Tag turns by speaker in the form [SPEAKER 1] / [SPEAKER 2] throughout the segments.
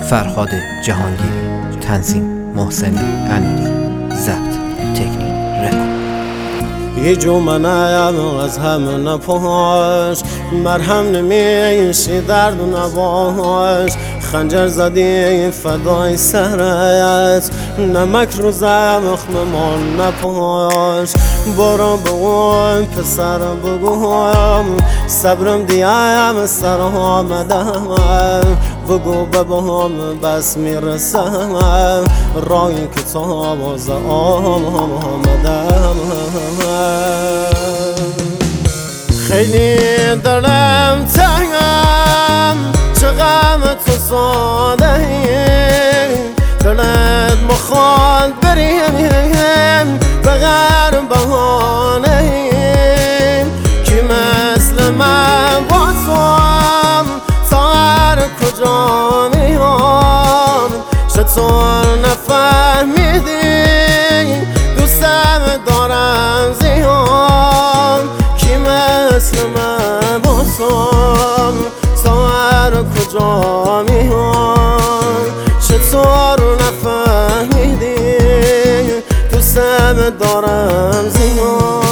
[SPEAKER 1] فرهاد جهانگیری، تنظیم محسن امیری، ضبط تکنیک رکورد.
[SPEAKER 2] یه جمعنه‌ام از همه نپاش، مرهم نمیشی درد و نباش. خنجر زدی فدای سرت، نمک رو زخم من نپاش. برو بگویم پسرم بگویم، صبرم دیم سر آمدم. بگو ببام بس میرسم، رای کتاب از آمدم. خیلی دلم تنگم، چه غم تو ساده ای. دلت مخواد بریم به غیر بهانه ای. کی مثل من بازم تا هر کجا میام. چطور نفهمیدی دوستم دارم زیاد. کی مثل من بازم تا هر کجا میام. چطور نفهمیدی دوستم دارم زیاد.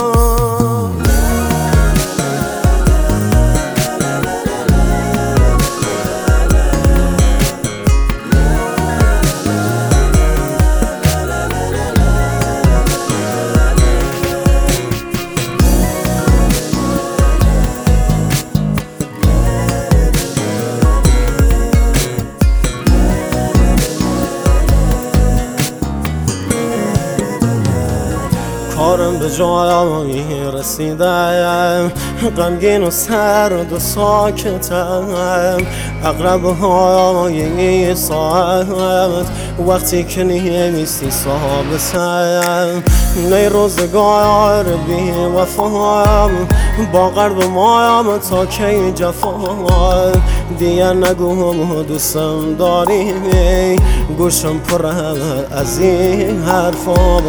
[SPEAKER 2] کارم به جایی رسیدم، غمگین و سرد و ساکتم. اقرب های ساعت وقتی که نیستی ثابتم. نی روزگار بی وفام، با قلب مایم تا کی جفا. دیگه نگو دوستم داری، گوشم پر از این حرفا.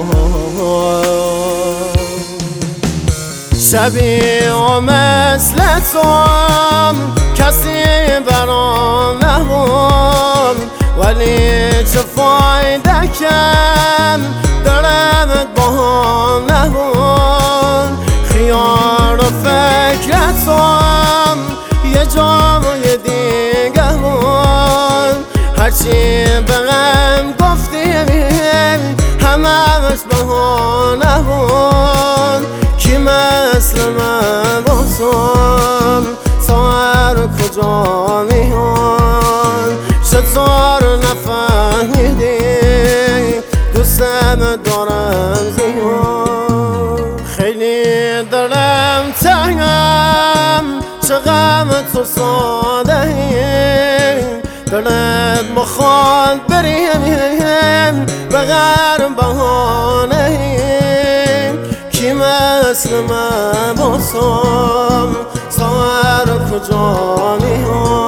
[SPEAKER 2] شبیه و مثل توام کسی برام نبود، ولی چه فایده کم دلمت با هم نبود. خیال و فکر توام یه جای دیگه بود. هرچی به غم گفتیم همش بهانه بود. کی مثل من بازم تا هر کجا میان. چطور نفهمیدی دوستم دارم زیاد. خیلی دلم تنگم، چه غم تو ساده ای. دلت مخواد بریم به غیر بهانه ای. کی مثل من بازم تا هر کجا میان.